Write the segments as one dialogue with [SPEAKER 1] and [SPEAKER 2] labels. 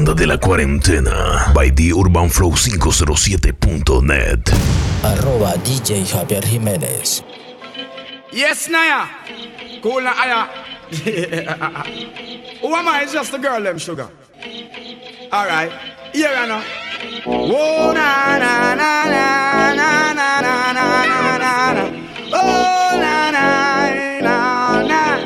[SPEAKER 1] banda de la cuarentena by TheUrbanFlow507.net.
[SPEAKER 2] @DJ Javier Jiménez.
[SPEAKER 3] Yes, Naya. Cool na aya. Who am I? It's just a girl, them sugar. Alright. Here I know. Whoa, na na na na na na na na na na. Oh, na na na na.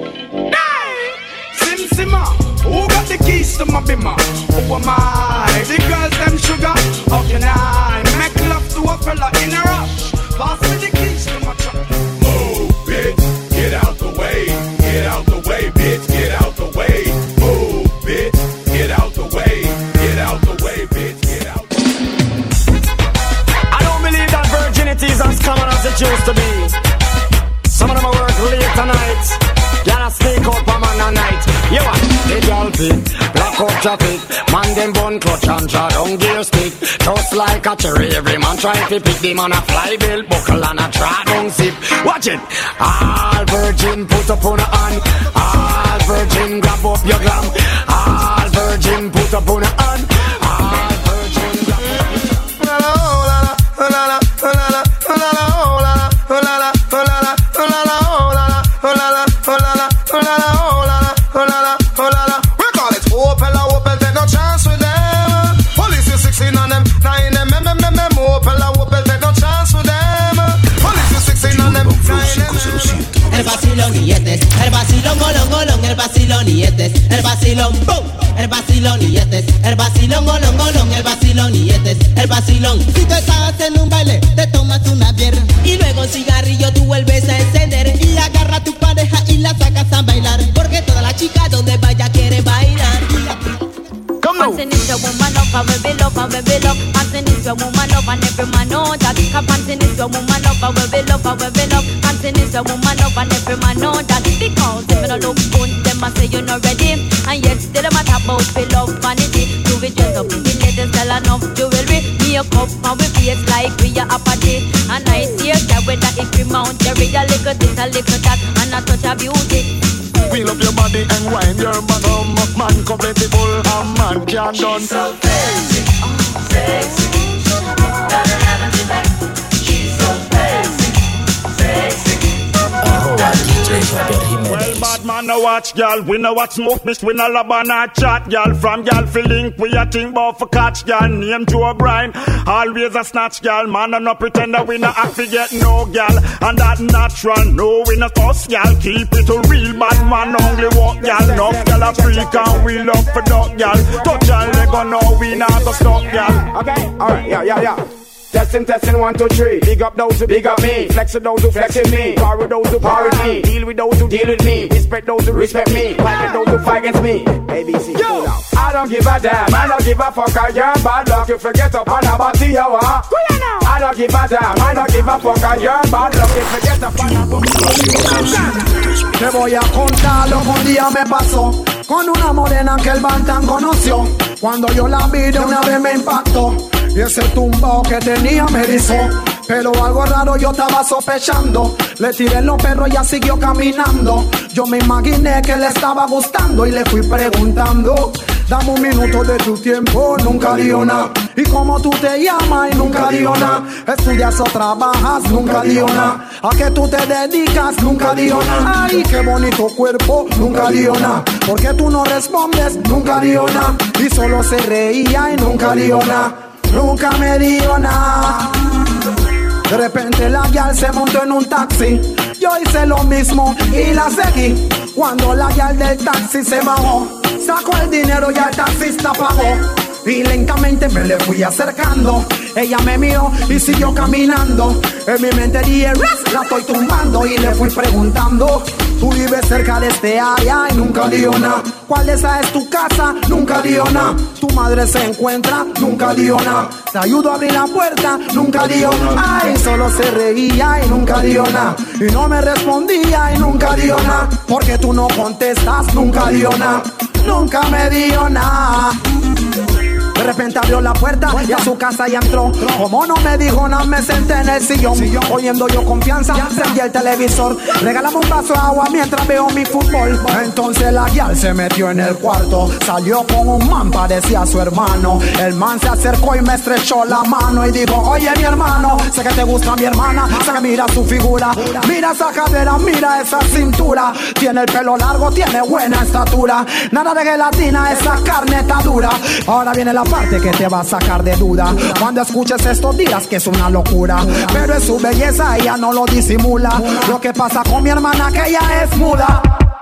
[SPEAKER 3] Sim Simma. Who got the keys to my bimmer? Who am I? The girls, them sugar. How can I make love to a fella in a rush? Pass me the keys to my truck.
[SPEAKER 4] Move, bitch. Get out the way. Get out the way, bitch. Get out the way. Move, bitch. Get out the way. Get out the way, bitch. Get out.
[SPEAKER 5] I don't believe that virginity is as common as it used to be. Some of them are work late tonight. Gotta sneak out for man a night. You what? The girl fit, black out traffic. Man them bun clutch and draw down gear stick. Just like a cherry, every man trying to pick them on a fly belt buckle and a draw down zip. Watch it. All virgin put up on a hand. All virgin grab up your glam. All virgin put up on a hand. All virgin grab up your glam.
[SPEAKER 6] We call it Opel, Opel, take no chance with them. Police is 16 on them, 9 them, Opel, Opel, take no chance with them. Police is 16 on them, 9 them.
[SPEAKER 7] El vacilón y este es el vacilón, golón, golón, el vacilón y este es el vacilón, boom. El vacilón y este es el vacilón, golón, golón, el vacilón y este es el vacilón. Si tú estás en un baile, te tomas una birra y luego un cigarrillo tú vuelves a encender y agarra a tu pareja y la sacas a bailar, porque toda la chica donde vaya quiere bailar.
[SPEAKER 8] Panting is your woman up and we build up and we build up. Panting is your woman up and every man know that. Panting is your woman up and we build up and we build up. Panting is your woman up and every man know that. Because them no look good, them a say you're not ready. And yet still them a talk about feel love vanity. Do we dress up in the latest sell enough jewelry? Makeup and we face like we are a party. And I see that whether if we mount Jerry a little this a little that and a touch of beauty.
[SPEAKER 5] Wheel up your body and wind your bottom. Man compatible and man can done.
[SPEAKER 9] She's so sexy, sexy. Gotta have it back. She's so sexy, sexy.
[SPEAKER 2] @DJ Javier
[SPEAKER 5] Well,
[SPEAKER 2] Jiménez.
[SPEAKER 5] bad man, no watch, y'all. We no watch smoke, miss, we no love and no chat, y'all. From y'all feel link, we a think about for catch, y'all. Name Joe Brian, always a snatch, y'all. Man, no pretend that we no have to get no, y'all. And that natural, no, we no fuss, y'all. Keep it a real bad man, only walk, y'all. No, y'all a freak and we love for duck, y'all. Touch y'all, they gon' know we not go stop, y'all.
[SPEAKER 3] Okay, alright, yeah. Testing, 1, 2, 3. Big up those who big up me. Flex with those who flex with me. Power with those who power with me. Deal with those who deal with me. Respect those who respect me. Fight with those who fight against me. ABC, yo, I don't give a damn. I don't give a fuck. You're bad luck. You forget up on a body, you are. I don't give a damn. I don't give a fuck. You're bad luck. You forget up on a body.
[SPEAKER 6] Te voy a contar lo que un día me pasó con una morena que el Bantan conoció. Cuando yo la vi de una vez me impactó y ese tumbao que tenía me erizó. Pero algo raro yo estaba sospechando. Le tiré los perros y ella siguió caminando. Yo me imaginé que le estaba gustando y le fui preguntando: dame un minuto de tu tiempo, nunca dio nada. Y como tú te llamas y nunca dio nada. Estudias o trabajas, nunca dio nada. A qué tú te dedicas, nunca dio nada. Ay, qué bonito cuerpo, nunca dio nada. ¿Por qué tú no respondes? Nunca dio nada. Y solo se reía y nunca dio nada. Nunca me dio nada. De repente la guial se montó en un taxi. Yo hice lo mismo y la seguí. Cuando la guial del taxi se bajó, sacó el dinero y el taxista pagó. Y lentamente me le fui acercando. Ella me miró y siguió caminando. En mi mente dije, la estoy tumbando. Y le fui preguntando: tú vives cerca de este área y nunca dio nada. ¿Cuál de esas es tu casa? Nunca dio nada. Tu madre se encuentra, nunca dio nada. Te ayudo a abrir la puerta, nunca dio nada. Ay, solo se reía y nunca dio nada. Y no me respondía y nunca dio nada. Porque tú no contestas, nunca dio nada. Nunca me dio nada. De repente abrió la puerta y a su casa ya entró. Como no me dijo nada, me senté en el sillón. Oyendo yo confianza, prendí el televisor. Regálame un vaso de agua mientras veo mi fútbol. Entonces la guial se metió en el cuarto. Salió con un man, parecía su hermano. El man se acercó y me estrechó la mano y dijo: oye mi hermano, sé que te gusta mi hermana, sé que mira su figura, mira esa cadera, mira esa cintura. Tiene el pelo largo, tiene buena estatura. Nada de gelatina, esa carne está dura. Ahora viene la parte que te va a sacar de duda. Cuando escuches esto dirás que es una locura, pero es su belleza, ella no lo disimula. Lo que pasa con mi hermana, que ella es muda.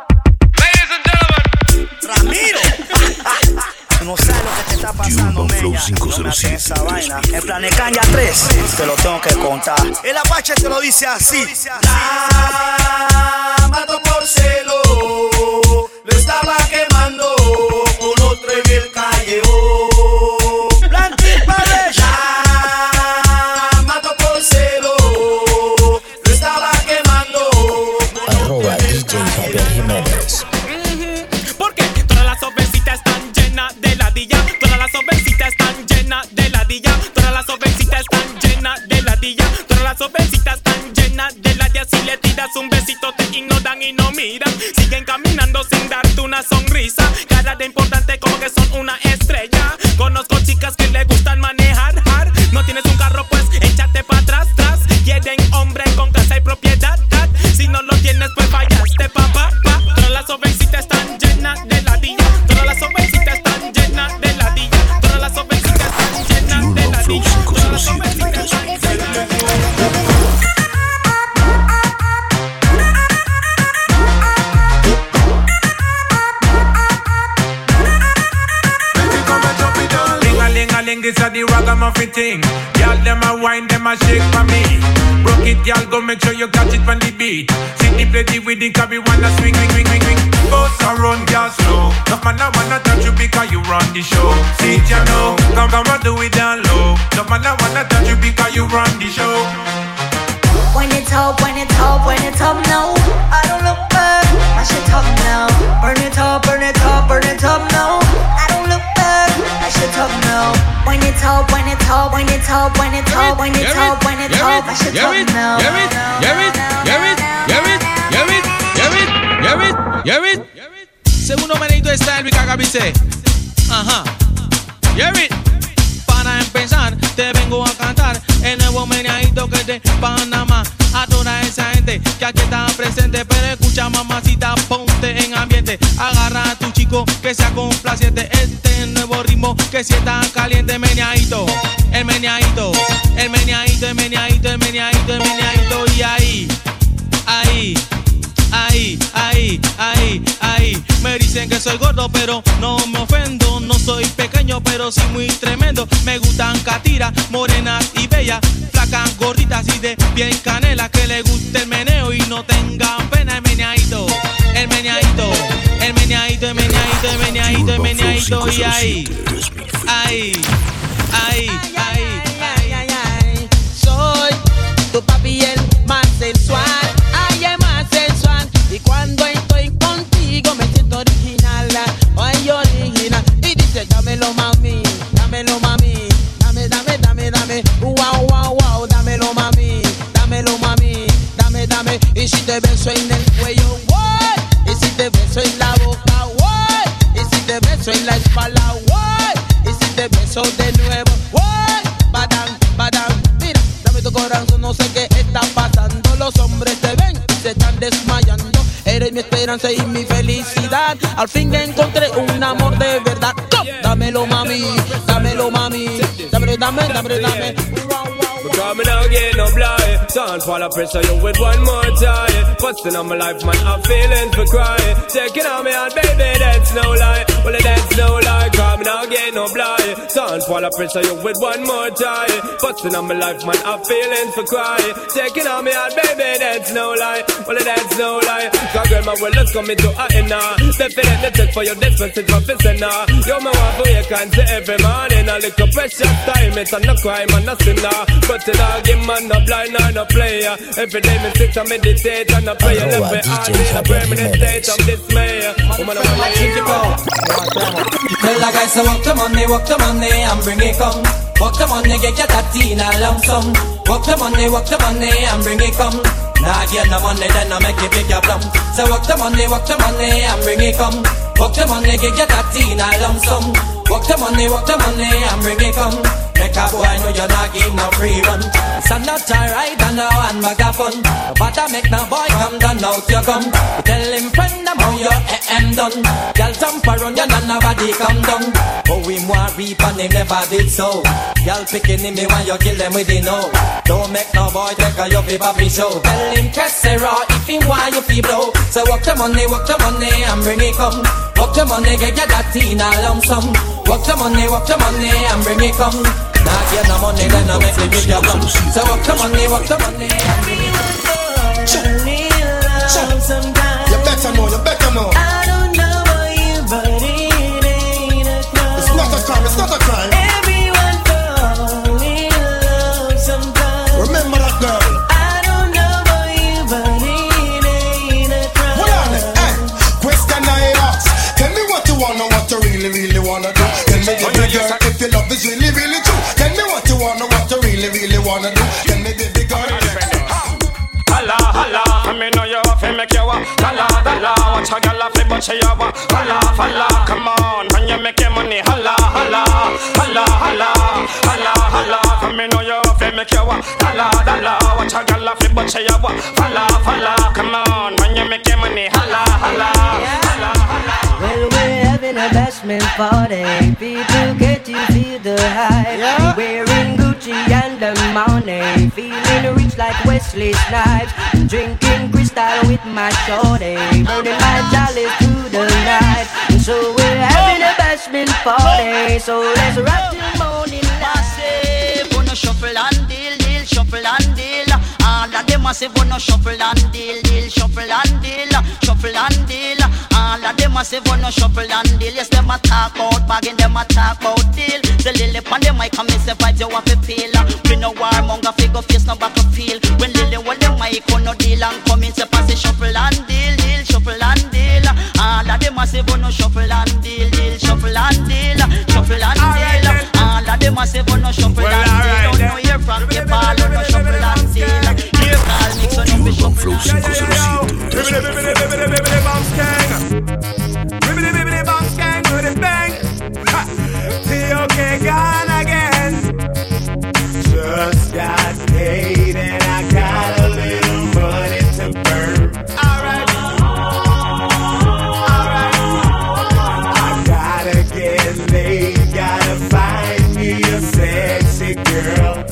[SPEAKER 10] Ramiro, no sabes lo que te está pasando, meña. Esa vaina. En Planecaña 3, te lo tengo que contar. El Apache te lo dice así.
[SPEAKER 11] La mató por celo, lo estaba quemando con otro en el callejón.
[SPEAKER 10] Plantín Parish.
[SPEAKER 11] La mató por celo, lo estaba quemando.
[SPEAKER 2] @DJ Javier Jiménez.
[SPEAKER 12] Porque todas las jovencitas están llenas de ladilla. Todas las jovencitas están llenas de ladilla. Todas las jovencitas están llenas de ladilla. Todas las jovencitas están llenas de ladilla. Si le tiras un besito te ignoran y no miran. Siguen caminando sin darte una sonrisa. Cara de importante como que son una estrella. Conozco chicas que le gustan manejar. No tienes un carro pues échate para atrás. Quieren hombre con casa y propiedad. Si no lo tienes pues fallaste papá. Todas las jovencitas están llenas de ladilla. Todas las jovencitas están llenas de ladilla. Todas las jovencitas están llenas de ladilla. Todas las jovencitas están llenas de ladilla.
[SPEAKER 13] This a the ragamuffin thing. Y'all them a wine, them a shake for me. Broke it, y'all go make sure you catch it from the beat. Sydney play the with the cabby wanna swing. Boss around gas slow. No man I wanna touch you because you run the show. See ya know, come and do it down low. No man I wanna touch you because you run the show.
[SPEAKER 14] When it's up, when it's up, when it's up now. I don't look back, I should talk now. Burn it up, burn it up, burn it up now. I don't look back, I should talk now. When it's up, when it's up, when it's up, when it's up, when it's up, when it's up, I should talk now.
[SPEAKER 15] Segundo menito de Style Cacabice. Ajá. Para empezar, te vengo a cantar el nuevo meneadito que es de Panamá. A toda esa gente que aquí está presente, pero escucha mamacita, ponte en ambiente. Agarra a tu chico que sea complaciente. Este nuevo ritmo que si está caliente. Meneadito, el meneadito, el meneadito, el meneadito, el meneadito, el meneadito. Y ahí. Me dicen que soy gordo, pero no me ofendo. No soy pequeño, pero sí muy tremendo. Me gustan catiras, morenas y bellas, flacas, gorditas y de bien canela. Que le guste el meneo y no tengan pena. El meneadito, el meneadito, el meneadito, el meneadito, el meneadito, el meneadito. Y ahí.
[SPEAKER 7] Soy tu papi el más sensual. Ay, el más sensual. Y cuando estoy contigo me siento original. Ay, original. Y dice, dámelo mami, dámelo mami. Dame, dame, dame, dame. Wow, wow, wow. Dámelo mami, dámelo mami. Dame, dame. Y si te beso en el cuello, what? Y si te beso en la boca, what? Y si te beso en la espalda, what? Y si te beso de nuevo, what? Badang, badang. Mira, dame tu corazón, no sé qué está pasando. Los hombres te ven y se están desmayando. Eres mi esperanza y mi felicidad. Al fin encontré un amor de verdad. Dámelo mami, dámelo mami. Dámelo, dame, dámelo, dame.
[SPEAKER 16] Because me now get no blind. Don't fall pressure you with one more time. Busting on my life, man, I'm feeling for crying. Taking on me out, baby, that's no lie. Well, that's no lie. Cause me now get no blind. Don't fall pressure you with one more time. Busting on my life, man, I'm feeling for crying. Taking on me out, baby, that's no lie. Well, that's no lie. Cause girl, my well, let's come into a inna. Definitely check for your distance, it's my now. You me want for you can say every morning. A little precious time, it's no crime and no sinner. But it all give man no blind or no player. Every day me sit and meditate and I pray. Left me heart in a permanent state of dismay. Woman, I want to think about.
[SPEAKER 17] the guys say walk the money and bring it come. Walk the money, get your tatty in a lump sum. Walk the money and bring it come. Nah, get the money, then I make it big your plum. So walk the money and bring it come. Walk the money, get your tatty in a lump sum. Walk the money and bring it come. Make a boy know you're not give no free run. So not alright and now and bag of fun. But I make no boy come down out you come. You tell him friend I'm how your AM done. Girl jump around you and nobody come down. Oh him want reap and him never did so. Girl picking him me when you kill them with the no. Don't make no boy take a your paper show. Tell him Kessera if him want you fi blow. So walk the money and bring it come. Walk the money get your that in a lump sum. Walk the money and bring it come. Nah, get no money, then I make me big your plum. So walk the money and bring it come.
[SPEAKER 18] You better know.
[SPEAKER 17] I don't know about you, but it ain't a crime.
[SPEAKER 18] It's not a crime.
[SPEAKER 17] Everyone fall in love sometimes.
[SPEAKER 18] Remember that girl.
[SPEAKER 17] I don't know about you, but it ain't a crime.
[SPEAKER 18] Hold on, hey, question I ask. Tell me what you wanna, what you really wanna do. Tell me baby girl, if your love is really true. Tell me what you wanna, what you really wanna do. Tell me baby girl.
[SPEAKER 5] Holla, holla, I mean know you have to make you walk. Holla, holla, watch a girl off the butt you walk. Holla, holla, come on, when you make your money. Holla, holla, holla, holla, holla, holla, I mean know you have to make you walk. Holla, holla, watch a girl off the butt you walk. Holla, holla, come on, when you make your money. Holla, holla, holla, holla.
[SPEAKER 17] Well, we're having a bashment party. People get to feel the hype. Wearing Gucci and the money. Feeling rich like Wesley Snipes. Drinking crystal with my shorty. Burning my chalice through the night. So we're having a bashment party. So let's rock till morning light.
[SPEAKER 19] Wanna shuffle and deal, shuffle and deal. All of them a say wanna shuffle and deal, shuffle and deal. All of them a say wanna shuffle and deal. Yes, them a talk about bagging, them a talk about deal. The lily pon them mic come and say vibes you want to peel. We no warmonger figure face no back up feel. When lily hold them mic on no deal and come in say pass it shuffle and deal, shuffle and deal. All of them a say wanna shuffle and deal, shuffle and deal, shuffle and deal. All of them a say wanna shuffle and deal. Don't know here from your ball, don't know shuffle and deal. Here call mix on up
[SPEAKER 1] Urban Flow 507.
[SPEAKER 11] Bibbidi bang gang with a bang. T.O.K. gone again. Just got paid and I got a little money to burn. Alright. I gotta get laid, gotta find me a sexy girl.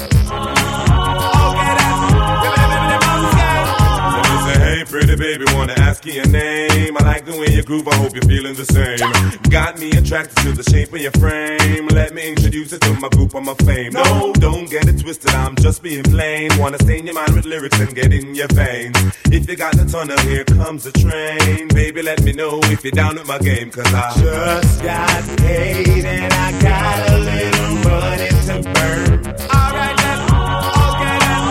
[SPEAKER 4] Hey, pretty baby, wanna ask you your name. I like the way you groove, I hope you're feeling the same. Got me attracted to the shape of your frame. Let me introduce it to my group on my fame. No, don't get it twisted, I'm just being plain. Wanna stain your mind with lyrics and get in your veins. If you got the tunnel, here comes the train. Baby, let me know if you're down with my game, cause I
[SPEAKER 11] just got paid and I got a little money to burn. Alright, let's okay then.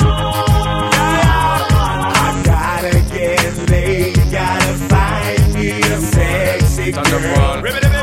[SPEAKER 11] I gotta get laid, gotta find me a sexy girl.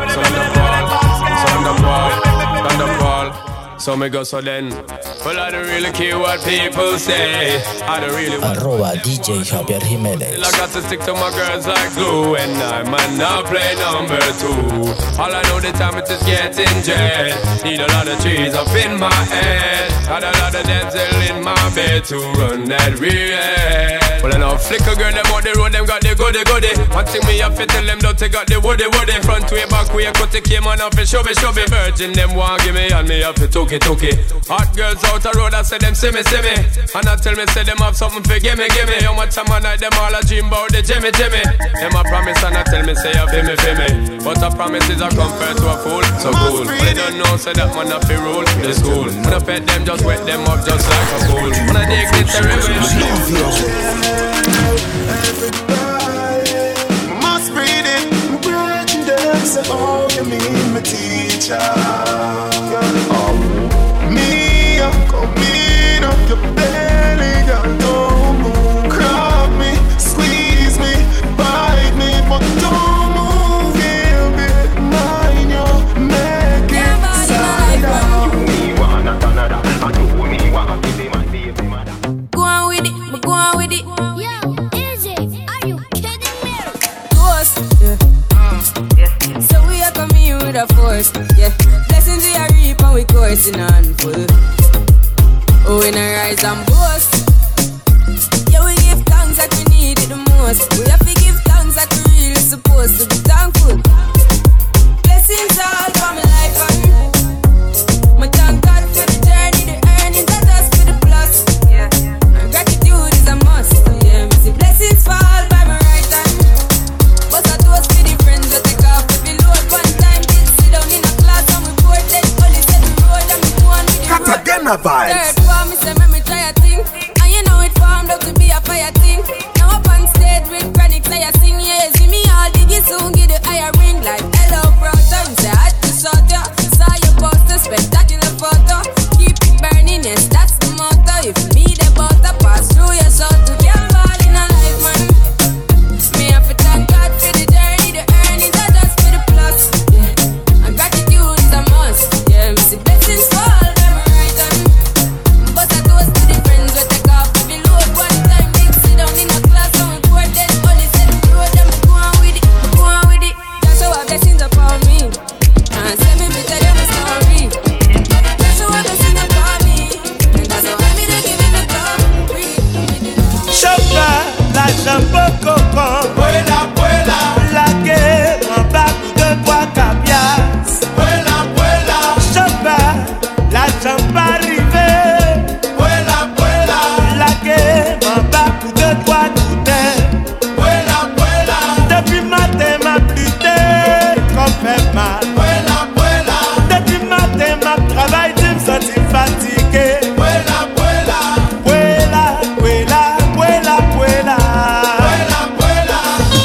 [SPEAKER 16] So me go so then. Well, I don't really care what people say. I don't really want
[SPEAKER 2] DJ Javier Jimenez.
[SPEAKER 16] I got to stick to my girls like glue. And I might not play number 2. All I know the time it is getting jet. Need a lot of trees up in my head. Got a lot of dental in my bed to run that real. Well, I know flicker girl, them on the road, them got the goody. One thing me have to tell them, don't take out the woody. Front way, back way, cut the came on off and show me. Virgin, them want give me, and me have to took it. Hot girls out the road, I say them see me. And I tell me, say them have something for gimme. How much time I night, them all a dream about the Jimmy. Them a promise, and I tell me, say you feel me. But a promise is a compared to a fool, so cool. But they don't know, say that man a fi rule the school. When I pet them, just wet them up just like a fool. When I dig it, everywhere.
[SPEAKER 18] Must read it. I'm breaking down, say, oh, you mean my teacher. Me, come in up your belly, girl, don't move. Grab me, squeeze me, bite me, but don't move, baby. Mind your
[SPEAKER 20] with a force. Yeah, blessings we are reap and we coursing on full. Oh, we not rise and boast. Yeah, we give thanks that we need it the most. We have to give thanks that we really supposed to be thankful. Blessings all for my life and my thank God for the journey, the earnings that us for the plus. Yeah, and gratitude is a must. Yeah, we see blessings fall by my right hand. But I toast to the friends that take off every load. One time did sit down in a class and we bored. Then only said the road and we go on with the road.
[SPEAKER 18] Cartagena vibes.
[SPEAKER 20] Third one, me say me try a thing. And you know it formed up to be a fire thing. Now up on stage with Chronic, say I sing. Yeah, see me all diggy soon, get the higher ring. Like hello, brother, me say I just saw ya. Saw your poster, spectacular photo. Keep it burning, yes, that's the motto. If me the butter pass through your soul to get fall in a life, man. Me have to thank God for the journey, the earnings are just for the plus. Yeah, and gratitude is a must. Yeah, me see blessings fall by my right hand. But I toast to the friends we take off every load. One time big sit down in a class and we bored. Then only said the road and we go on with it, go on with it. That's how our blessings upon me. And say me better than a story. That's how our blessings upon me. And that's how I mean to give it the glory.
[SPEAKER 11] Chopa, la champoco con vuela, vuela. La que m'embarque de trois cavias. Vuela, vuela. Chopa, la champa arrivée. Vuela, vuela. La que m'embarque de trois goûter. Vuela, vuela. Depuis matin m'a plutté, qu'on fait mal. Vuela, vuela. Depuis matin m'a travaillé, je me sentis fatigué. Vuela, vuela. Vuela, vuela, vuela, vuela. Vuela, vuela.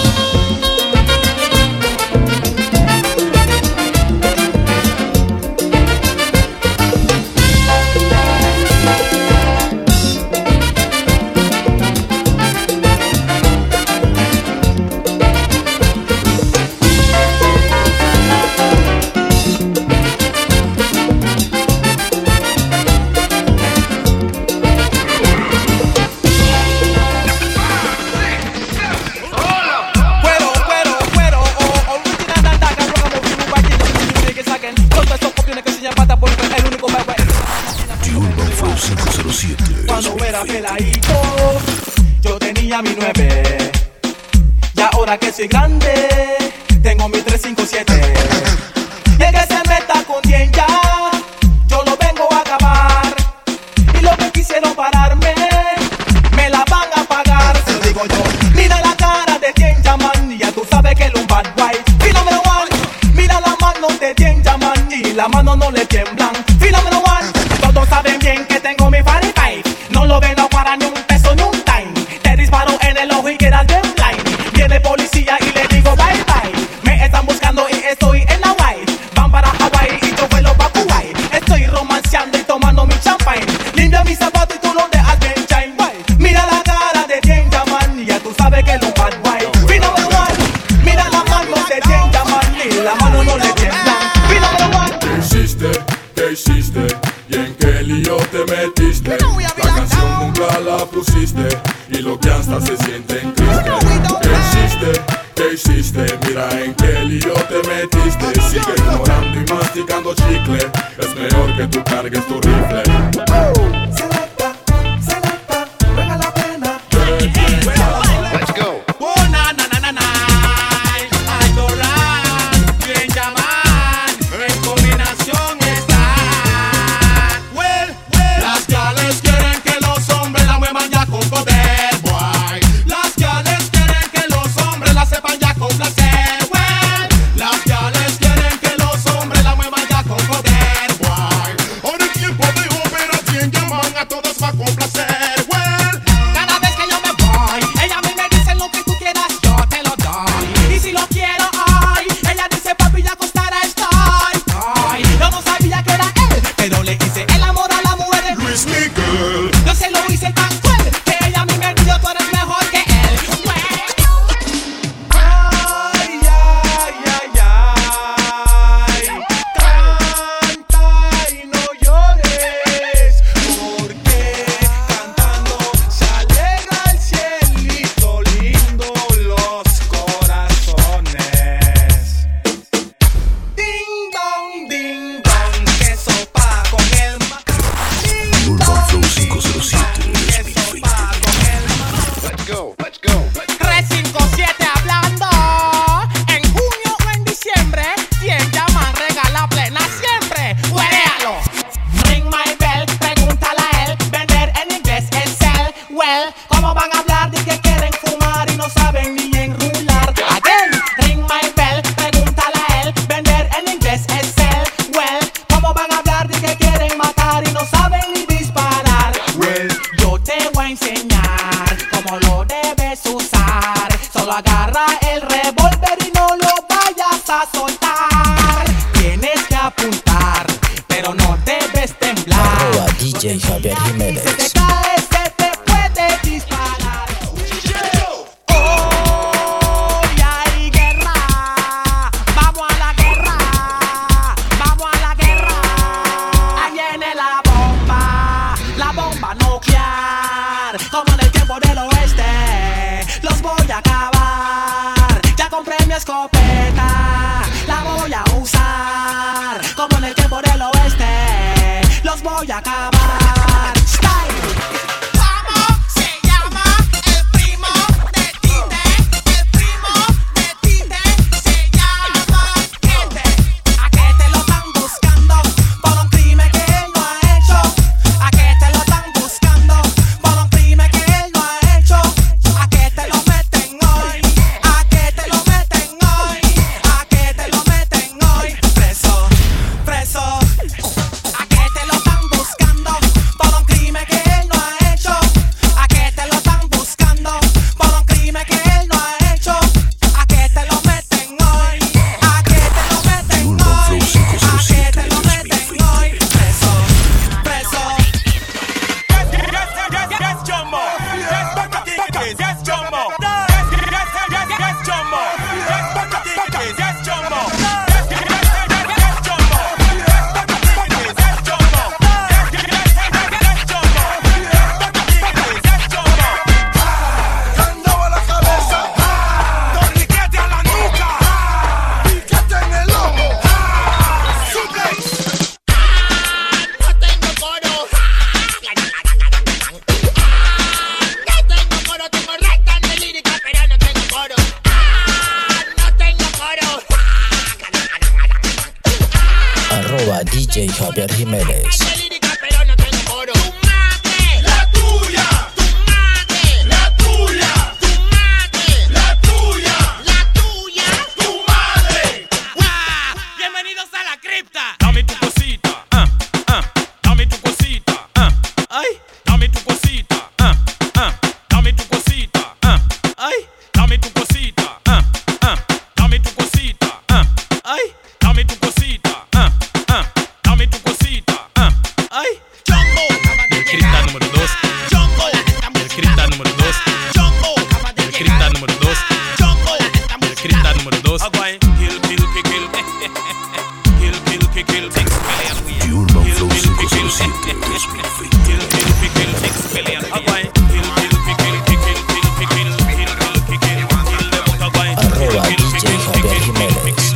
[SPEAKER 1] The Urban Flow 507.
[SPEAKER 21] Cuando era peladito, yo tenía mi 9. Y ahora que soy grande, tengo mi 357. Y el que se meta con 10 ya, yo lo vengo a acabar. Y lo que quisieron pararme, me la van a pagar. Se lo digo yo, mira la cara de 10 man, y ya tú sabes que es un bad boy. Fenómeno one, mira la mano de 10 man, y la mano no le tiemblan. Fenómeno one, todos saben bien que tengo mi 45. No lo vendo para ni un peso ni un time. Te disparo en el ojo y quedas bien blind. Viene policía y le digo bye bye. Me están buscando y estoy en Hawaii. Van para Hawaii y yo vuelo pa' Kuwait. Estoy romanceando y tomando mi champagne. Limpia mi zapato y tú lo dejas bien shine. Mira la cara de 10 man, y ya tú sabes que es un bad boy. Fenómeno one, mira la mano de 10 man, y la mano no le tiembla. Fenómeno one.
[SPEAKER 4] ¿Qué hiciste? ¿Qué hiciste? ¿Y en qué lío te metiste? La canción nunca la pusiste y lo que hasta se siente en triste. ¿Qué hiciste? ¿Qué hiciste? Mira en qué lío te metiste. Sigue ignorando y masticando chicle. Es mejor que tú cargues tu rifle.
[SPEAKER 21] Let's go. Oh, na na na na na. Ay, Corral, bien llaman, en combinación están. Well, las gales quieren que los hombres la muevan ya con poder, boy. Las gales quieren que los hombres la sepan ya con placer, well. Las gales quieren que los hombres la muevan ya con poder, boy.
[SPEAKER 4] Ahora es tiempo de operar.
[SPEAKER 2] DJ Javier Jiménez.
[SPEAKER 21] Si te caes, se te puede disparar. Hoy hay guerra. Vamos a la guerra. Vamos a la guerra. Ahí viene la bomba nuclear. Como en el tiempo del oeste. Los voy a acabar. Ya compré mi escopeta. La voy a usar. Como en el tiempo del oeste. Los voy a acabar. Style. ¿Cómo se llama el primo de Tite? El primo de Tite se llama Gente. ¿A qué te lo están buscando? Por un crimen que él no ha hecho. ¿A qué te lo están buscando? Por un crimen que él no ha hecho. ¿A qué te lo meten hoy? ¿A qué te lo meten hoy? ¿A qué te lo meten hoy? Preso, preso. ¿A qué te lo están buscando? Por un crimen que él no ha hecho. ¿A qué te lo están buscando? Por un crimen que él no ha hecho. ¿A qué te lo meten hoy? ¿A qué te lo meten hoy? ¿A qué te lo meten hoy? Preso, preso.
[SPEAKER 13] Yes, Jumbo. Yes, Jumbo. Yes, Jumbo. Yes, Jumbo.
[SPEAKER 18] Candado a la cabeza, torniquete a la nuca, piquete en el ojo, suplex.
[SPEAKER 9] No tengo coro. No tengo coro, tengo recta de lírica, pero no tengo coro. No tengo coro.
[SPEAKER 2] Arroba DJ Javier Jiménez.
[SPEAKER 9] De lírica, pero no tengo coro. Tu madre,
[SPEAKER 18] La tuya,
[SPEAKER 9] tu madre,
[SPEAKER 18] la tuya,
[SPEAKER 9] tu madre,
[SPEAKER 18] la tuya,
[SPEAKER 9] la tuya.
[SPEAKER 18] tu madre.
[SPEAKER 12] Bienvenidos a la cripta. Dame tu cosita, dame tu cosita, ay, dame tu cosita, dame tu cosita, ay, dame tu cosita, dame tu cosita, ay, dame tu cosita, dame tu cosita, ay.
[SPEAKER 9] Jumbo,
[SPEAKER 12] El cripta número 2,
[SPEAKER 9] Jumbo,
[SPEAKER 12] el cripta número 2,
[SPEAKER 9] Jumbo,
[SPEAKER 12] el cripta número 2,
[SPEAKER 9] Jumbo.
[SPEAKER 12] el cripta número 2. Aguay, kill, kill, kill, kill, kill, kill, kill, kill, 6 billion.
[SPEAKER 1] The Urban Flow 507 2020.
[SPEAKER 12] Kill, kill, kill, kill, 6 billion. Aguay, kill, kill, kill, kill, kill, kill, kill, kill, kill, kill, kill, kill, them, aguay.
[SPEAKER 2] Arroba DJ Javier Jiménez.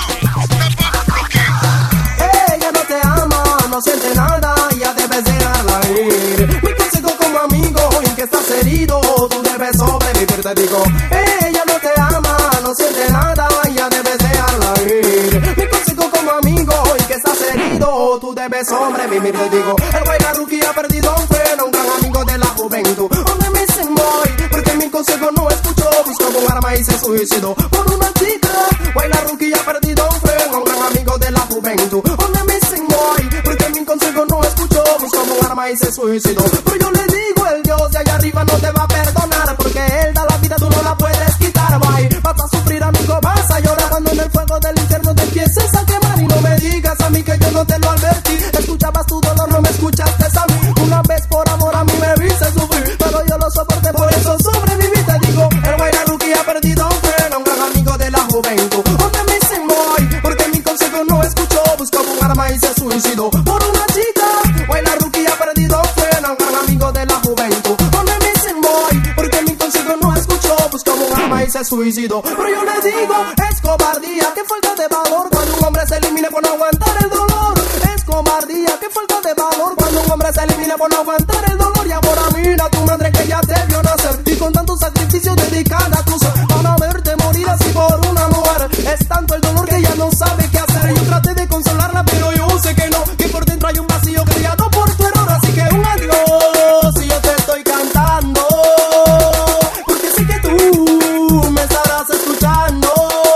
[SPEAKER 21] Ella no te ama, no siente nada, ya debes dejarla ir. Mi consejo como amigo, y que estás herido, tú debes sobrevivir, te digo. Ella no te ama, no siente nada, ya debes dejarla ir. Mi consejo como amigo, y que estás herido, tú debes sobrevivir, te digo. El güey la rookie ha perdido un freno, un gran amigo de la juventud. Donde me dicen voy, porque mi consejo no escuchó, buscó un arma y se suicidó por una chica. Güey la rookie ha perdido un freno, un gran amigo de la juventud. Donde me dicen voy, porque mi consejo no escuchó, buscó un arma y se suicidó. Pero yo le digo, el Dios de allá arriba no te va a perdonar, porque él da la vida, tú no la puedes quitar. Bye. Vas a sufrir, amigo, vas a llorar cuando en el fuego del infierno te empieces a quemar. Y no me digas a mí que yo no te lo advertí. Escuchabas tu dolor, no me escuchaste a mí. Una vez por amor a mí me viste sufrir, pero yo lo soporté, por eso sobreviví. Te digo, el güey la rookie ha perdido un freno, un gran amigo de la juventud. Donde me dicen voy, porque mi consejo no escuchó, buscó un arma y se suicidó por una chica. Güey la rookie ha perdido un freno, un gran amigo de la juventud. Donde me dicen voy, porque mi consejo no escuchó, buscó un arma y se suicidó. Pero yo le digo, es cobardía, que falta de valor cuando un hombre se elimina por no aguantar el dolor. Es cobardía, que falta de valor cuando un hombre se elimina por no aguantar el dolor. Y ahora mira tu madre que ya te vio nacer, y con tanto sacrificio dedicada a tu ser, para verte morir así por una mujer. Es tanto el dolor que ya no sabe qué hacer. Yo traté de consolarla, pero yo sé que no, que por dentro hay un vacío creado por tu error. Así que un adiós, si yo te estoy cantando, porque sé que tú me estarás escuchando.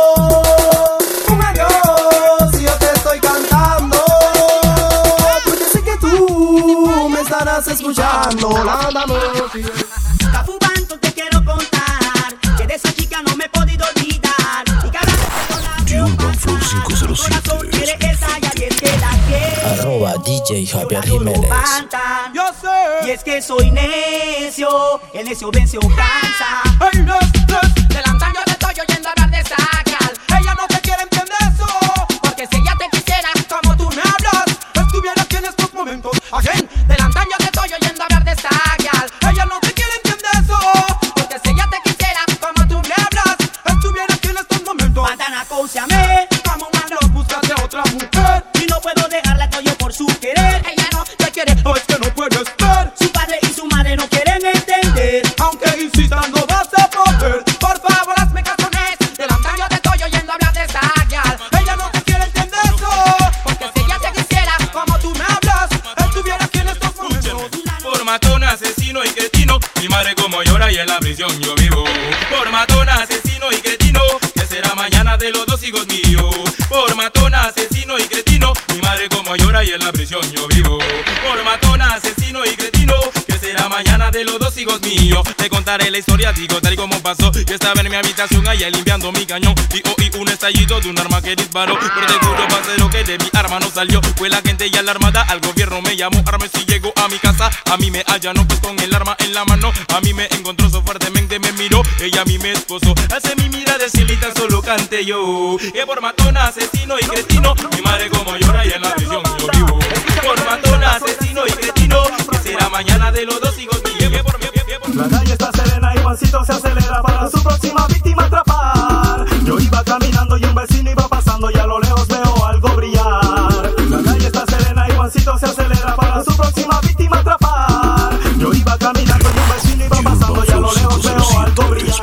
[SPEAKER 21] Un adiós, si yo te estoy cantando, porque sé que tú me estarás escuchando. Nada más. Cafu Banton, te quiero contar que de esa chica no me he podido olvidar. Y cada vez que yo la veo pasar, mi corazón quiere esa y es que la quiero.
[SPEAKER 2] DJ Javier Jiménez.
[SPEAKER 10] Yo sé. Y es que soy necio, el necio venció cansa. Hey, del antaño te estoy oyendo hablar de esa gal. Ella no te quiere entender eso, porque si ella te quisiera como tú me hablas, estuviera aquí en estos momentos. Again, del antaño te estoy oyendo hablar de esa gal. Ella no te quiere entender eso, porque si ella te quisiera como tú me hablas, estuviera aquí en estos momentos. Matan a cóciame, como un malo buscaste a otra mujer, y no puedo dejarla que yo por su querer. Ella no te quiere, no es que no puedes ver. Su padre y su madre no quieren entender, aunque insistan no vas a poder. Por favor hazme casones, del antaño te estoy oyendo hablar de esa gal. Ella no te quiere entender eso, porque si ella te quisiera como tú me hablas, estuviera aquí en estos momentos.
[SPEAKER 8] Por matón, asesino y cretino, mi madre como llora y en la prisión yo vivo. Por matón, asesino y cretino, que será mañana de los dos hijos míos. Por matón, asesino y cretino, mi madre como llora y en la prisión yo vivo. Por matón, asesino y cretino, que será mañana de los dos hijos míos. Te contaré la historia, digo, tal y como pasó. Yo estaba en mi habitación allá limpiando mi cañón y oí un estallido de un arma que disparó. Pero te juro, parcero, que de mi arma no salió. Fue la gente y alarmada, al gobierno me llamó. Arme si llegó a mi casa, a mí me allanó, pues con el arma en la mano. A mí me encontró, so fuertemente me miró. Ella a mí me esposó, hace mi mirada de cielita, solo cante yo. Que por matón, asesino y cretino, mi madre como llora y en la prisión yo vivo. Por matón, asesino y cretino, que será mañana de los dos hijos míos.
[SPEAKER 21] La calle está serena y Juancito se acelera para su próxima víctima atrapar. Yo iba caminando y un vecino iba pasando y a lo lejos veo algo brillar. La calle está serena y Juancito se acelera para su próxima víctima atrapar. Yo iba caminando y un vecino iba pasando y a lo lejos veo algo brillar.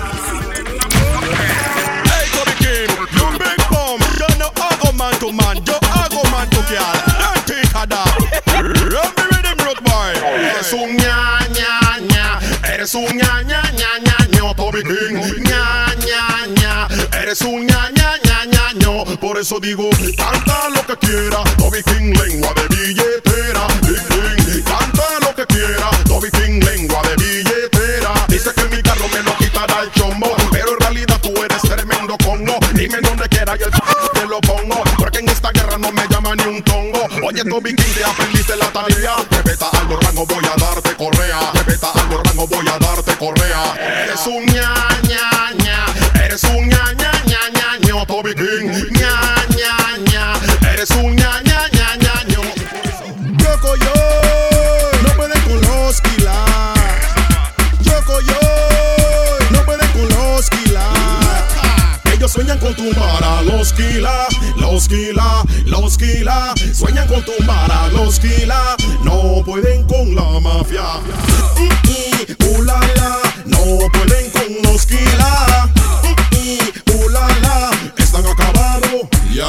[SPEAKER 22] Hey, Toby King, you big bomb. Yo no hago man to man, yo hago man to girl. Don't think of that. Run me with him, road boy. Eres un ña, ña, ña. Eres un ña, ña, ña, ña, ño, Toby King. Ña, ña, ña. Eres un ña, ña, ña, ña, ño. Por eso digo, canta lo que quiera. Toby King, lengua de billetera. Big King, canta lo que quiera. Toby King, lengua de billetera. Dice que mi carro me lo quitará el chombo, pero en realidad tú eres tremendo congo. Dime donde quiera y el te lo pongo, porque en esta guerra no me llama ni un tongo. Oye, Toby King, te aprendiste la tarea. Respeta algo rango, voy a darte correa. Respeta algo rango, voy a darte correa. Eres un ña, ña, ña. Eres un ña, ña, ña, ña, ño, Toby King. Ña, ña, ña. Eres un ña, ña, ña, ña, ño. Yoko yo, no pueden con los kilas. Yoko yo, no pueden con los kilas. Ellos sueñan con tumbar a los kilas. Los kilas, los kilas. Sueñan con tumbar a los kilas. No pueden con la mafia. La, no pueden con los kilas. La, la, están acabados. Ya,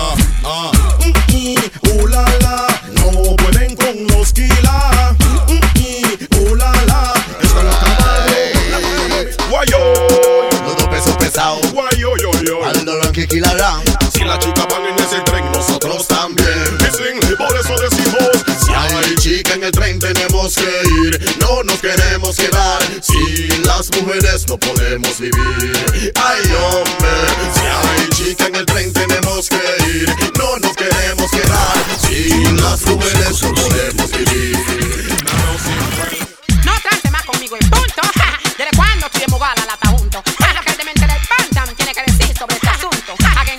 [SPEAKER 22] la, la, no pueden con los kilas. La, la, están acabados. Guayo,
[SPEAKER 23] los dos pesos pesados.
[SPEAKER 22] Guayo, yo, yo.
[SPEAKER 23] Al dolor que kilarán.
[SPEAKER 22] Si la chica van en ese tren, nosotros también. Dicen, por eso decimos,
[SPEAKER 23] si hay chica en el tren tenemos que ir. No nos queremos quedar. Sin las mujeres no podemos vivir. Ay, hombre, si hay chica en el tren tenemos que ir. No nos queremos quedar. Sin las mujeres no podemos vivir.
[SPEAKER 24] No trate más conmigo y punto. Desde cuando estoy en Mugala la está junto. Lo que el demente del Pantam tiene que decir sobre este asunto.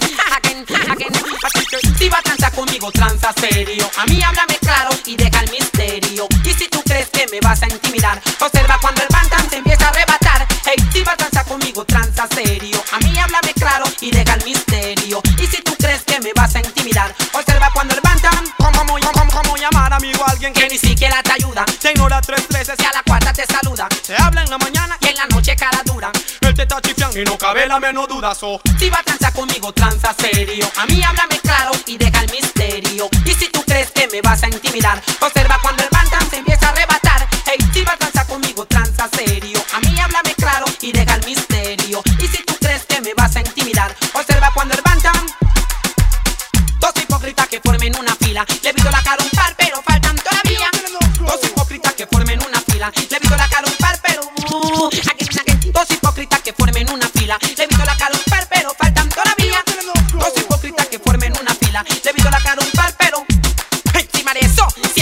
[SPEAKER 24] Si va a transar conmigo, transa serio. A mí háblame claro y deja el misterio. Y si tú crees que me vas a intimidar, observa cuando el Pantam te empieza a arrebatar. Hey, si va a transar conmigo, transa serio. A mí háblame claro y deja el misterio. Y si tú crees que me vas a intimidar, observa cuando el Pantam. ¿Cómo llamar amigo a alguien que ni siquiera te ayuda? Te ignora 3 veces y a la 4ª te saluda. Te habla en la mañana y en la noche cara dura. Él te está chifiando y no cabe la menor duda. Si va a transar conmigo, transa serio. A mí háblame claro y deja el misterio. Y si tú crees que me vas a intimidar, observa cuando el Pantam se empieza a arrebatar. Hey, si va a transar conmigo, transa serio. A mí háblame claro y deja el misterio. Y si tú crees que me vas a intimidar, observa cuando el Pantam. Dos hipócritas que formen una fila. Le pido la cara un par, pero faltan todavía. Dos hipócritas que formen una fila. Le pido la cara un par, pero dos hipócritas que formen una fila. Le pido la cara un par, pero faltan todavía. Dos hipócritas que formen una fila. Le pido la cara un par, pero encima de eso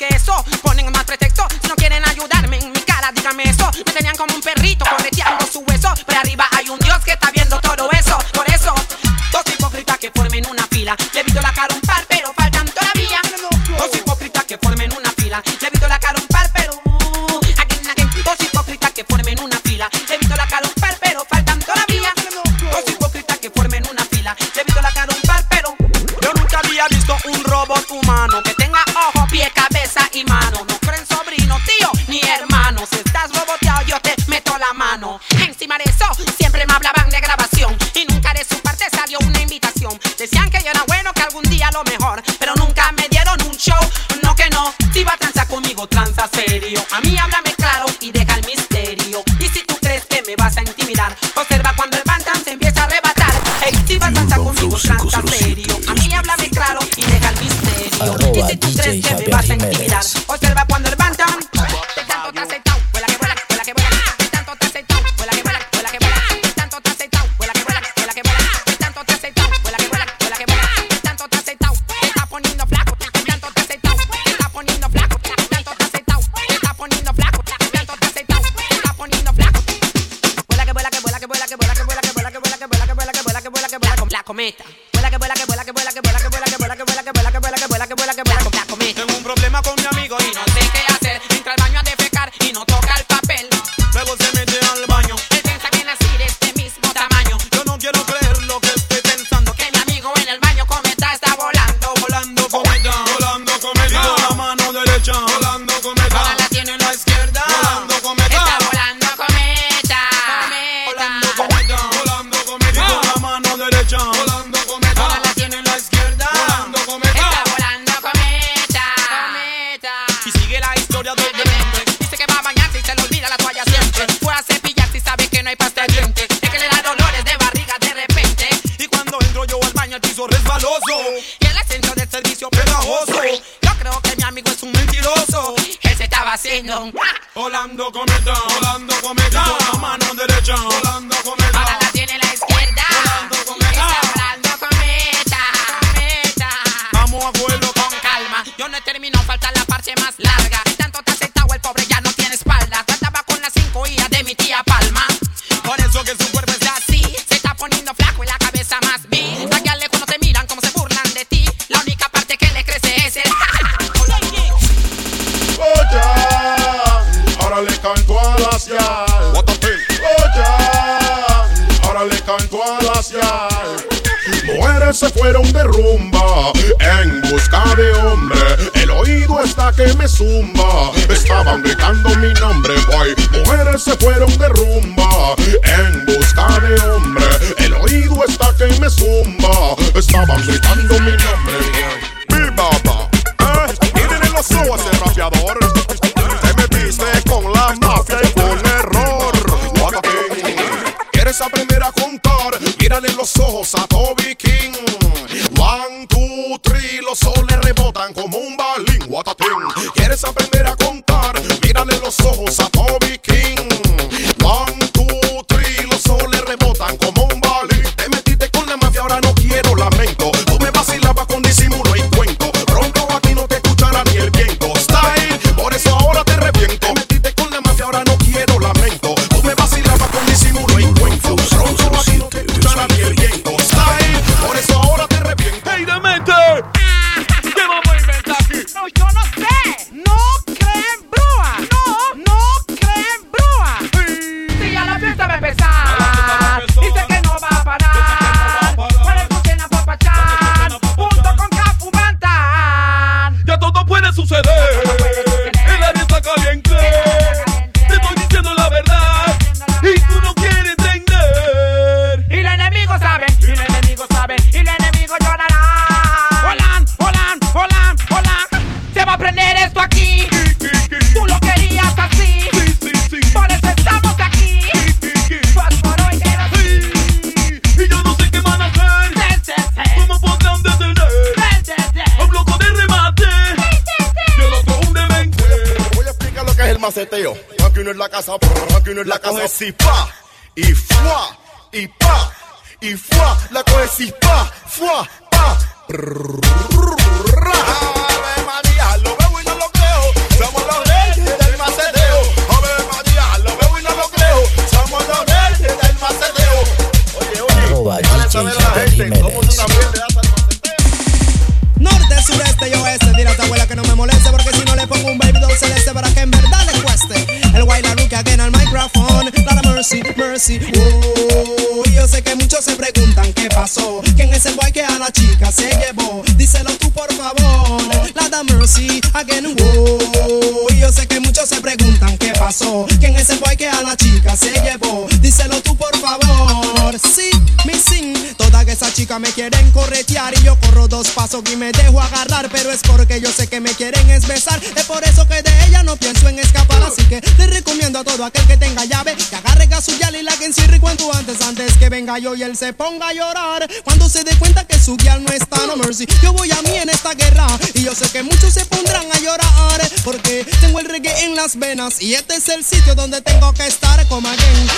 [SPEAKER 24] eso. Ponen más pretexto si no quieren ayudarme en mi cara, dígame eso. Me tenían como un perrito correteando su hueso, pero arriba hay un Dios que está viendo todo eso. Por eso, dos hipócritas que formen una fila. Le visto la cara un par, pero faltan todavía. Dos hipócritas que formen una fila. Le visto la cara un par, pero dos hipócritas que formen una fila. Le visto la cara un par, pero faltan todavía. Dos hipócritas que formen una fila. Le visto la cara un par, pero yo nunca había visto un robot humano que tenga ojo, pie, cabeza y mano. No creen sobrino, tío, ni hermano. Si estás roboteado, yo te meto la mano. Encima de eso, siempre me hablaban de grabación y nunca de su parte salió una invitación. Decían que yo era bueno, que algún día lo mejor, pero nunca me dieron un show. No que no, si va a transar conmigo, tranza serio. A mí háblame claro y deja el misterio. Y si tú crees que me vas a intimidar, observa cuando el bantam se empieza a arrebatar. Hey, si vas a transar conmigo, tranza serio. A mí háblame claro y deja el misterio. Y si tú crees que me vas a intimidar, observa cuando el bantam de tanto te aceitao, vuela que vuela, vuela que vuela. De tanto te aceitao, vuela que vuela, vuela que vuela. De tanto te aceitao, vuela que vuela, vuela que vuela. De tanto te aceitao, vuela que vuela, vuela que vuela. De tanto te aceitao, te está poniendo flaco. De tanto te aceitao, te está poniendo flaco. De tanto te aceitao, te está poniendo flaco. De tanto te aceitao, te está poniendo flaco. Vuela que vuela que vuela que vuela que vuela que vuela que vuela que vuela que vuela que vuela que vuela que vuela que vuela con la cometa. Vuela que vuela que vuela que vuela que vuela que vuela que vuela que vuela que vuela que vuela que vuela que vuela que vuela con la cometa.
[SPEAKER 8] Tengo un problema con mi amigo y no sé qué hacer. Entra al baño a defecar y no toca el papel. Luego se mete al baño.
[SPEAKER 24] Él piensa que nací de este mismo tamaño.
[SPEAKER 8] Yo no quiero creer lo que estoy pensando.
[SPEAKER 24] Que mi amigo en el baño cometa está volando.
[SPEAKER 8] Volando cometa, volando cometa. Y con la mano derecha, volando cometa.
[SPEAKER 24] Ahora la tiene en la izquierda.
[SPEAKER 8] Volando cometa.
[SPEAKER 24] Está volando cometa.
[SPEAKER 8] Volando cometa, volando cometa. Y con la mano derecha, volando cometa.
[SPEAKER 24] Ahora la tiene en la izquierda.
[SPEAKER 8] Volando cometa.
[SPEAKER 24] Está volando cometa.
[SPEAKER 8] Y sigue la historia del hombre.
[SPEAKER 24] Dice que va a bañarse y se le olvida la toalla siempre. Fue a cepillarse y sabe que no hay pasta de diente. Es que le da dolores de barriga de repente.
[SPEAKER 8] Y cuando entro yo al baño el piso resbaloso.
[SPEAKER 24] Y el acento del servicio
[SPEAKER 8] pegajoso.
[SPEAKER 24] Yo creo que mi amigo es un mentiroso. Él se estaba haciendo un
[SPEAKER 8] volando cometa, volando cometa. Con la mano derecha, volando cometa.
[SPEAKER 24] Ahora la tiene en la izquierda.
[SPEAKER 8] Volando cometa.
[SPEAKER 24] Está volando cometa.
[SPEAKER 8] Vamos a cogerlo
[SPEAKER 24] con calma. Yo no he terminado, falta la parte más larga. De tanto te aceitado, el pobre ya no tiene espalda. Trataba con las 5 hijas de mi tía Palma.
[SPEAKER 8] Por eso que su cuerpo está
[SPEAKER 24] así. Se está poniendo flaco y la cabeza más vi. Aquí al lejos no te miran como se burlan de ti. La única parte que le crece es el
[SPEAKER 23] Oye, ahora le canto a las yal. Oye, ahora le canto a las yal. Mujeres se fueron de rumba en busca de hombre. El oído está que me zumba. Estaban gritando mi nombre, boy. Mujeres se fueron de rumba en busca de hombre. El oído está que me zumba. Estaban gritando mi nombre, boy. Mi papá, miren en los ojos el rapeador. Te metiste con la mafia y con error. ¿Quieres aprender a contar? Mírale en los ojos a Toby King. 1, 2, 3, los soles rebotan como un balín. Watatín. ¿Quieres aprender a contar? Mírale en los ojos a Toby King. 1, 2, 3, los soles rebotan como un balín. Te metiste con la mafia, ahora no quiero lamento. Tú me vacilabas con disimulo y cuento. Pronto aquí no te escuchará ni el viento. Style, por eso ahora te reviento. Te metiste con la mafia, ahora no quiero lamento. Tú me vacilabas con disimulo y cuento. Pronto aquí no te escuchará ni el viento. Style, por eso ahora te reviento.
[SPEAKER 8] ¡Hey, demente! ¿Qué vamos a inventar aquí?
[SPEAKER 24] No, yo no sé. No creen brúa. No creen brúa. Si ya la fiesta va a empezar. Dice que no va a parar. Por el Bucena Papachán. Junto con Cafu Bantan.
[SPEAKER 8] Ya todo puede suceder. El área está caliente. Te estoy diciendo la verdad. Y tú no quieres entender.
[SPEAKER 24] Y el enemigo sabe. Y el enemigo sabe. Y el enemigo llorará. Hola, hola, hola, hola. Se va a prender esto aquí. Tú lo querías así. Por eso estamos aquí. Fósforo y querosín.
[SPEAKER 8] Y yo no sé qué van a hacer. ¿Cómo podrán detener a un loco de remate? Y el otro un demente.
[SPEAKER 23] Voy a explicar lo que es el maceteo. Aquí uno es la casa, aquí uno es la casa. Si pa, y fuá, y pa, y fuá. La coge si pa, fuá, pa. Ave María, lo veo y no lo creo.
[SPEAKER 3] Mercy. Oh, yo sé que muchos se preguntan qué pasó. ¿Quién es el boy que a la chica se llevó? Díselo tú por favor. La Mercy again. Oh, yo sé que muchos se preguntan qué pasó. ¿Quién es el boy que a la chica se llevó? Díselo tú por favor. Sí, mi sin. Todas esas chicas me quieren corretear y yo corro 2 pasos y me dejo agarrar, pero es porque yo sé que me quieren es besar. Es por eso que de ella no pienso en escapar. Así que le recomiendo a todo aquel que tenga llave que agarre a su yal y la que encierre cuanto antes que venga yo y él se ponga a llorar. Cuando se dé cuenta que su yal no está, no mercy. Yo voy a mí en esta guerra y yo sé que muchos se pondrán a llorar porque tengo el reggae en las venas y este es el sitio donde tengo que estar como again.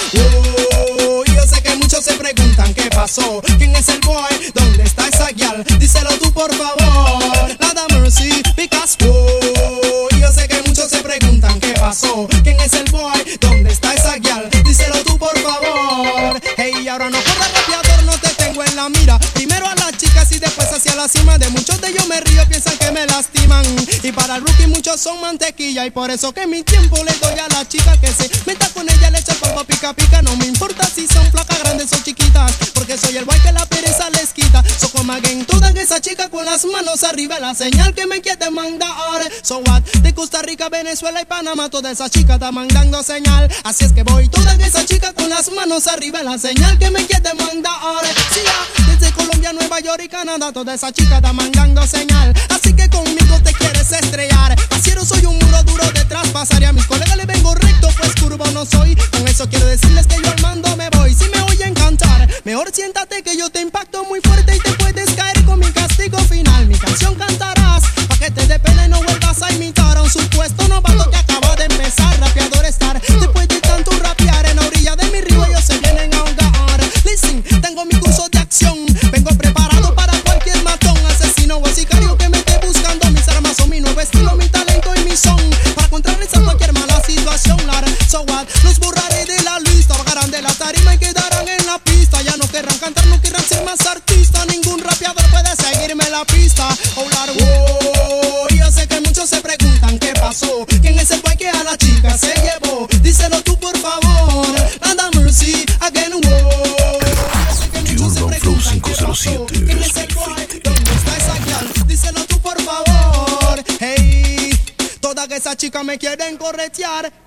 [SPEAKER 3] Oh, yo sé que muchos se preguntan qué pasó. ¿Quién es el boy? ¿Dónde está esa yal? Díselo tú por favor. Nada mercy, because oh, yo sé que muchos se preguntan qué pasó. ¿Quién es el boy? ¿Dónde está esa yal? Díselo tú por favor. Hey, ahora no corra rapeador, no te tengo en la mira. Primero a las chicas y después hacia la cima. De muchos de ellos me río, piensan que me lastiman. Y para el rookie muchos son mantequilla. Y por eso que mi tiempo le doy a la chica que se meta con ella, le echa polvo pica pica. No me importa si son flacas, grandes o chiquitas, porque soy el boy que la pereza les quita. So como again, toda esa chica con las manos arriba, la señal que me quiere mandar. So what? De Costa Rica, Venezuela y Panamá, toda esa chica está mandando señal. Así es que voy, toda esa chica con las manos arriba, la señal que me quiere mandar. Sí, desde Colombia, Nueva York y Canadá, toda esa chica está mandando señal. Así que conmigo te quieres estrellar. Así no soy un muro duro de traspasar y a mis colegas le vengo recto, pues curvo no soy. Con eso quiero decirles que yo al mando me voy. Si me oyen cantar, mejor siéntate que yo te impacto muy fuerte y te puedes caer con mi castigo final. Mi canción cantarás pa' que te dé pena y no vuelvas a imitar a un supuesto novato que acaba de empezar. Rapeador estar, después de tanto rapear en la orilla de mi río ellos se vienen a ahogar. Listen, tengo mi curso de acción, vengo preparado para cualquier matón, asesino o sicario que me esté buscando. Mis armas son mi nuevo estilo, mi talento y mi son, para contrarrestar cualquier mala situación. So what? Los borraré de la lista, bajarán de la tarima y quedarán en la pista. Ya no querrán cantar, no querrán ser más artistas. Ningún rapeador puede seguirme la pista. Oh, Lord, oh, yo sé que muchos se preguntan qué pasó. ¿Quién es el boy que a la chica se llevó? Díselo tú por favor. Nada mercy again, oh.
[SPEAKER 1] Urban Flow 507.
[SPEAKER 3] ¿Quién es el boy? ¿Dónde está esa girl? Díselo tú por favor. Hey, todas esas chicas me quieren corretear.